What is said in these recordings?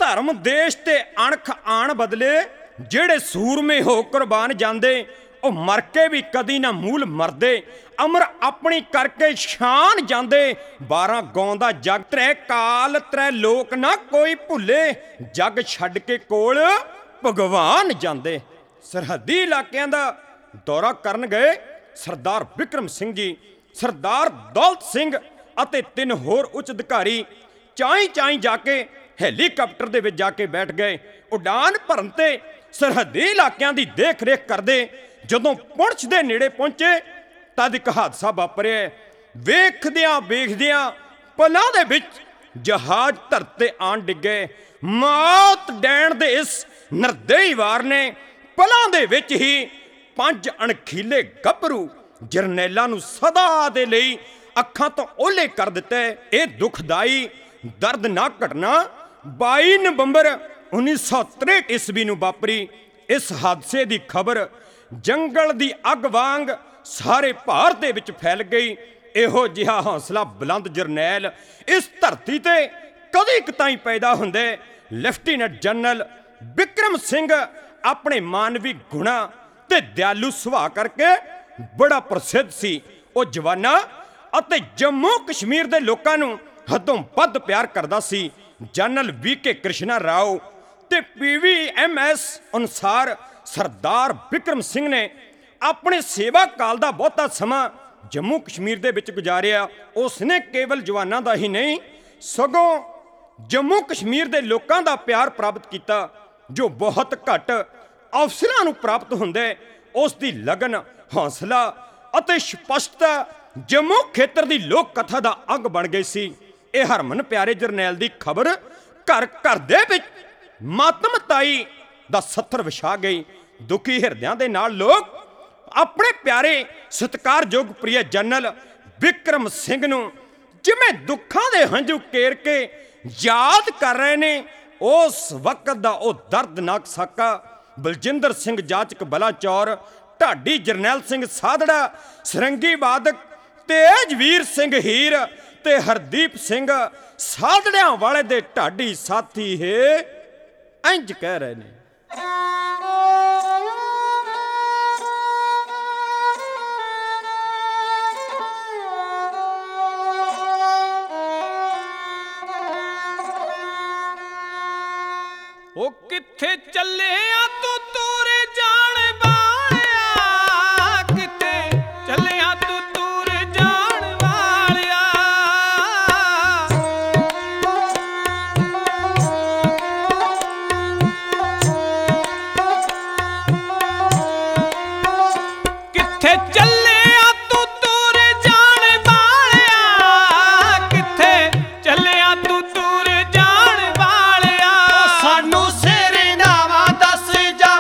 धर्म देश ते अणख आण बदले जेड़े सूरमे हो कुर्बान जांदे ओ मर के भी कदी ना मूल मरदे अमर अपनी करके शान जांदे 12 गौंदा जग त्रै काल त्रै लोक ना कोई भुले जग छड्ड के कोल भगवान जांदे। सरहदी इलाकिਆਂ ਦਾ दौरा करन गए सरदार बिक्रम सिंह जी, सरदार दौलत सिंह ਅਤੇ 3 होर उच्च अधिकारी ਚਾਈ जाके ਹੈਲੀਕਾਪਟਰ ਦੇ ਵਿੱਚ ਜਾ ਕੇ ਬੈਠ ਗਏ। ਉਡਾਨ ਭਰਨ ਤੇ ਸਰਹੱਦੀ ਇਲਾਕਿਆਂ ਦੀ ਦੇਖ ਰੇਖ ਕਰਦੇ ਜਦੋਂ ਪੁੰਛ ਦੇ ਨੇੜੇ ਪਹੁੰਚੇ ਤਦ ਇੱਕ ਹਾਦਸਾ ਵਾਪਰਿਆ। ਵੇਖਦਿਆਂ ਵੇਖਦਿਆਂ ਪਲਾਂ ਦੇ ਵਿੱਚ ਜਹਾਜ਼ ਧਰਤੇ ਆਣ ਡਿੱਗੇ। ਮੌਤ ਡੈਣ ਦੇ ਇਸ ਨਿਰਦਈ ਵਾਰ ਨੇ ਪਲਾਂ ਦੇ ਵਿੱਚ ਹੀ 5 ਅਣਖੀਲੇ ਗੱਭਰੂ ਜਰਨੈਲਾਂ ਨੂੰ ਸਦਾ ਦੇ ਲਈ ਅੱਖਾਂ ਤੋਂ ਓਹਲੇ ਕਰ ਦਿੱਤੇ। ਇਹ ਦੁਖਦਾਈ ਦਰਦਨਾਕ ਘਟਨਾ 22 ਨਵੰਬਰ 1963 ਈਸਵੀ ਨੂੰ ਵਾਪਰੀ। ਇਸ ਹਾਦਸੇ ਦੀ ਖਬਰ ਜੰਗਲ ਦੀ ਅੱਗ ਵਾਂਗ ਸਾਰੇ ਭਾਰਤ ਦੇ ਵਿੱਚ ਫੈਲ ਗਈ। ਇਹੋ ਜਿਹਾ ਹੌਸਲਾ ਬੁਲੰਦ ਜਰਨੈਲ ਇਸ ਧਰਤੀ ਤੇ ਕਦੇ ਕਿਤਾਈ ਪੈਦਾ ਹੁੰਦੇ। ਲੈਫਟੀਨੈਂਟ ਜਨਰਲ ਬਿਕਰਮ ਸਿੰਘ ਆਪਣੇ ਮਾਨਵੀ ਗੁਣਾ ਤੇ ਦਿਆਲੂ ਸੁਭਾਅ ਕਰਕੇ ਬੜਾ ਪ੍ਰਸਿੱਧ ਸੀ। ਉਹ ਜਵਾਨਾਂ ਅਤੇ ਜੰਮੂ ਕਸ਼ਮੀਰ ਦੇ ਲੋਕਾਂ ਨੂੰ ਹੱਦੋਂ ਵੱਧ ਪਿਆਰ ਕਰਦਾ ਸੀ। ਜਨਰਲ VK ਕ੍ਰਿਸ਼ਨਾ ਰਾਓ ਤੇ PVMS ਅਨੁਸਾਰ ਸਰਦਾਰ ਬਿਕਰਮ ਸਿੰਘ ਨੇ ਆਪਣੇ ਸੇਵਾ ਕਾਲ ਦਾ ਬਹੁਤਾ ਸਮਾਂ ਜੰਮੂ ਕਸ਼ਮੀਰ ਦੇ ਵਿੱਚ ਗੁਜ਼ਾਰਿਆ। ਉਸ ਨੇ ਕੇਵਲ ਜਵਾਨਾਂ ਦਾ ਹੀ ਨਹੀਂ ਸਗੋਂ ਜੰਮੂ ਕਸ਼ਮੀਰ ਦੇ ਲੋਕਾਂ ਦਾ ਪਿਆਰ ਪ੍ਰਾਪਤ ਕੀਤਾ ਜੋ ਬਹੁਤ ਘੱਟ ਅਫਸਰਾਂ ਨੂੰ ਪ੍ਰਾਪਤ ਹੁੰਦੇ। ਉਸ ਦੀ ਲਗਨ, ਹੌਸਲਾ ਅਤੇ ਸਪਸ਼ਟਤਾ ਜੰਮੂ ਖੇਤਰ ਦੀ ਲੋਕ ਕਥਾ ਦਾ ਅੰਗ ਬਣ ਗਈ ਸੀ। ਇਹ ਹਰਮਨ ਪਿਆਰੇ ਜਰਨੈਲ ਦੀ ਖਬਰ ਘਰ ਘਰ ਦੇ ਵਿੱਚ ਮਾਤਮਤਾਈ ਦਾ ਸੱਥਰ ਵਿਛਾ ਗਈ। ਦੁਖੀ ਹਿਰਦਿਆਂ ਦੇ ਨਾਲ ਲੋਕ ਆਪਣੇ ਪਿਆਰੇ ਸਤਿਕਾਰਯੋਗ ਪ੍ਰਿਯ ਜਨਰਲ ਬਿਕਰਮ ਸਿੰਘ ਨੂੰ ਜਿਵੇਂ ਦੁੱਖਾਂ ਦੇ ਹੰਝੂ ਕੇਰ ਕੇ ਯਾਦ ਕਰ ਰਹੇ ਨੇ। ਉਸ ਵਕਤ ਦਾ ਉਹ ਦਰਦਨਾਕ ਸਾਕਾ ਬਲਜਿੰਦਰ ਸਿੰਘ ਜਾਚਕ ਬਲਾਚੌਰ, ਢਾਡੀ ਜਰਨੈਲ ਸਿੰਘ ਸਾਧੜਾ, ਸਰੰਗੀ ਵਾਦਕ ਤੇਜਵੀਰ ਸਿੰਘ ਹੀਰ ਤੇ ਹਰਦੀਪ ਸਿੰਘ ਸਾਧੜਿਆਂ ਵਾਲੇ ਦੇ ਢਾਡੀ ਸਾਥੀ ਹੈ ਇੰਜ ਕਹਿ ਰਹੇ ਨੇ। ਉਹ ਕਿੱਥੇ ਚੱਲਿਆ ਤੂੰ ਤੂਰੇ ਜਾਣ ਵਾਲਿਆ, ਕਿੱਥੇ ਚੱਲਿਆ ਤੂੰ ਤੂਰੇ ਜਾਣ ਵਾਲਿਆ। ਕਿੱਥੇ ਚੱਲਿਆ ਤੂੰ ਤੂਰੇ ਜਾਣ ਵਾਲਿਆ, ਕਿੱਥੇ ਚੱਲਿਆ ਤੂੰ ਤੂਰੇ ਜਾਣ ਵਾਲਿਆ। ਸਾਨੂੰ ਸਿਰ ਨਾਵਾ ਦੱਸ ਜਾ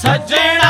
ਸੱਜਣਾ